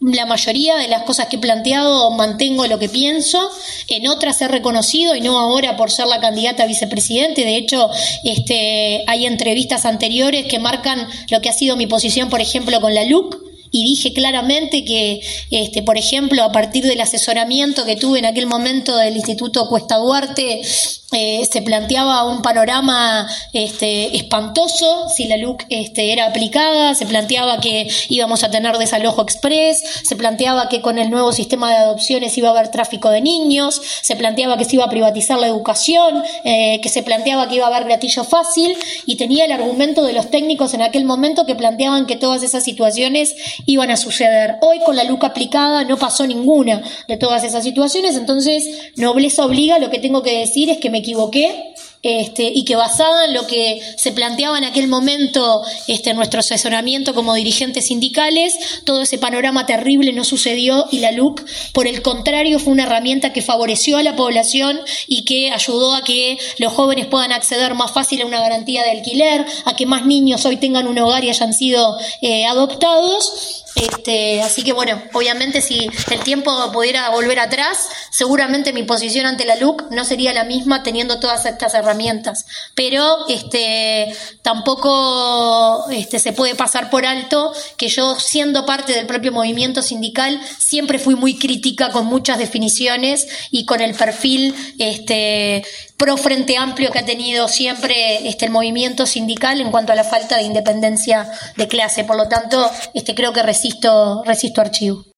la mayoría de las cosas que he planteado mantengo lo que pienso, en otras he reconocido, y no ahora por ser la candidata a vicepresidente. De hecho, hay entrevistas anteriores que marcan lo que ha sido mi posición, por ejemplo, con la LUC, y dije claramente que, por ejemplo, a partir del asesoramiento que tuve en aquel momento del Instituto Cuesta Duarte, se planteaba un panorama espantoso si la LUC era aplicada. Se planteaba que íbamos a tener desalojo express, se planteaba que con el nuevo sistema de adopciones iba a haber tráfico de niños, se planteaba que se iba a privatizar la educación, que se planteaba que iba a haber gatillo fácil, y tenía el argumento de los técnicos en aquel momento que planteaban que todas esas situaciones iban a suceder. Hoy, con la LUC aplicada, no pasó ninguna de todas esas situaciones. Entonces, nobleza obliga, lo que tengo que decir es que me equivoqué, y que basada en lo que se planteaba en aquel momento en nuestro asesoramiento como dirigentes sindicales, todo ese panorama terrible no sucedió, y la LUC, por el contrario, fue una herramienta que favoreció a la población y que ayudó a que los jóvenes puedan acceder más fácil a una garantía de alquiler, a que más niños hoy tengan un hogar y hayan sido adoptados. Así que bueno, obviamente si el tiempo pudiera volver atrás, seguramente mi posición ante la LUC no sería la misma teniendo todas estas herramientas, pero tampoco se puede pasar por alto que yo, siendo parte del propio movimiento sindical, siempre fui muy crítica con muchas definiciones y con el perfil pro Frente Amplio que ha tenido siempre el movimiento sindical en cuanto a la falta de independencia de clase. Por lo tanto, creo que resisto archivo.